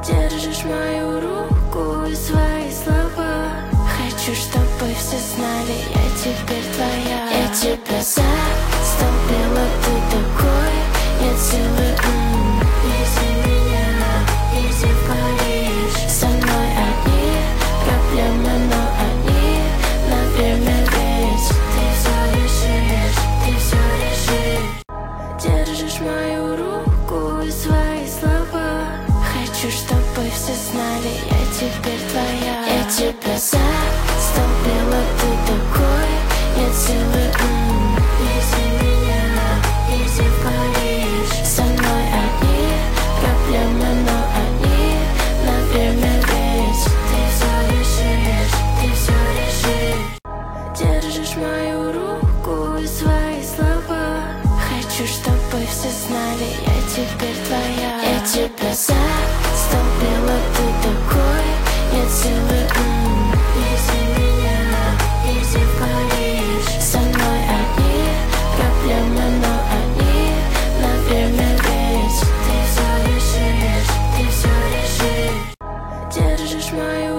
Держишь мою руку и свои слова. Хочу, чтобы все знали, я теперь твоя. Я тебя застолбила, ты такой. Нет силы, вези меня, иди в Париж. Со мной одни проблемы, но они на время, ведь ты все решишь, ты все решишь. Держишь мою руку и свои слова. Хочу, чтобы все знали, я теперь твоя. Я тебя застолбила, ты такой. Нет силы, вези меня, иди в Париж. Со мной одни проблемы, но они на время, ведь ты все решишь, ты все решишь. Держишь мою руку и свои слова. Хочу, чтобы все знали, я теперь твоя. Я тебя застолбила, ты такой. Нет силы, вези меня, иди в Париж. Со мной одни проблемы, но они на время, ведь ты все решишь, ты все решишь. Держишь мою